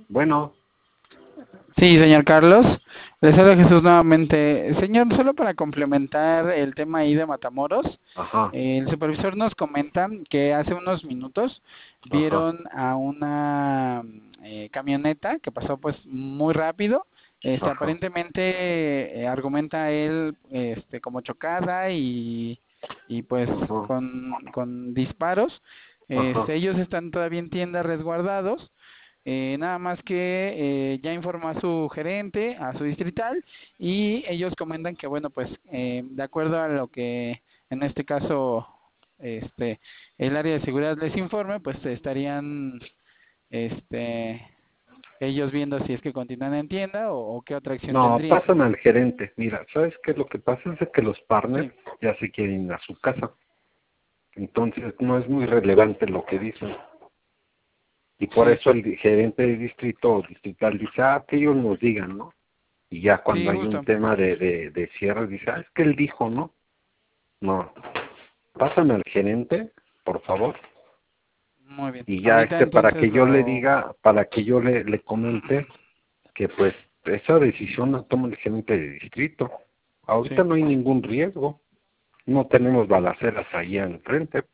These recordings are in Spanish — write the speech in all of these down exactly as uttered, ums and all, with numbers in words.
Bueno, Sí, señor Carlos. Les habla Jesús nuevamente. Señor, solo para complementar el tema ahí de Matamoros, ajá, eh, el supervisor nos comenta que hace unos minutos ajá, vieron a una eh, camioneta que pasó pues muy rápido. Este, ajá, aparentemente eh, argumenta él este, como chocada y, y pues ajá, con, con disparos. ajá, Este, ellos están todavía en tienda resguardados. Eh, nada más que eh, ya informó a su gerente, a su distrital, y ellos comentan que, bueno, pues eh, de acuerdo a lo que en este caso este el área de seguridad les informe, pues estarían este ellos viendo si es que continúan en tienda o, o qué otra acción no, tendrían. pasan al gerente. Mira, ¿sabes qué? Lo que pasa es de que los partners Sí, ya se quieren ir a su casa. Entonces no es muy relevante lo que dicen. Y por sí, eso el di- gerente de distrito o distrital dice, ah, que ellos nos digan, ¿no? Y ya cuando sí, hay un justo. tema de, de, de cierre, dice, ah, es que él dijo, ¿no? No, pásame al gerente, por favor. Muy bien. Y ya Ahorita este, para entonces que yo le lo... diga, para que yo le, le comente que pues esa decisión la toma el gerente de distrito. Ahorita Sí. no hay ningún riesgo, no tenemos balaceras ahí enfrente.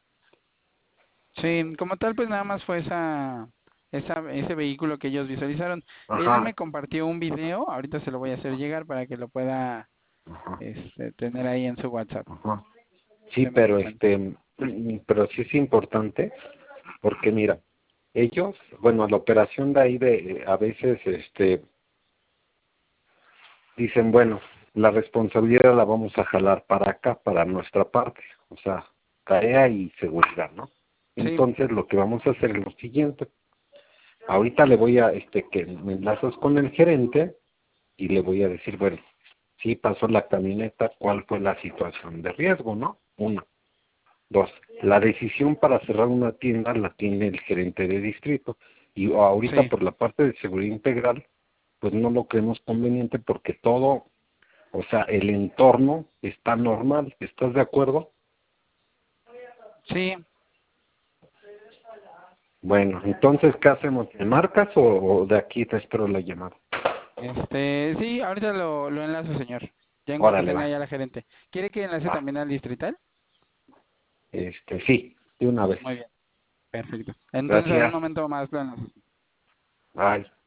Sí, como tal, pues nada más fue esa, esa, ese vehículo que ellos visualizaron. Él Ajá, me compartió un video, ahorita se lo voy a hacer llegar para que lo pueda ajá, este, tener ahí en su WhatsApp. ajá. Sí, Deme un pero momento. este, mm, pero sí es importante porque mira, ellos, bueno, la operación de ahí de, a veces, este, dicen, bueno, la responsabilidad la vamos a jalar para acá, para nuestra parte, o sea, tarea y seguridad, ¿no? Sí, Entonces lo que vamos a hacer es lo siguiente. Ahorita le voy a, este, que me enlazas con el gerente y le voy a decir, bueno, sí pasó la camioneta, ¿cuál fue la situación de riesgo, no? Uno. Dos, la decisión para cerrar una tienda la tiene el gerente de distrito y ahorita sí, por la parte de seguridad integral, pues no lo creemos conveniente porque todo, o sea, el entorno está normal, ¿estás de acuerdo? sí. Bueno, entonces, ¿qué hacemos? ¿Me marcas o, o de aquí te espero la llamada? Este, sí, ahorita lo, lo enlazo, señor. Ya en cuanto Órale, tenga va, ya la gerente. ¿Quiere que enlace va. también al distrital? Este, sí, de una vez. Muy bien, perfecto. Entonces en un Gracias. momento más lo enlazo. Bye.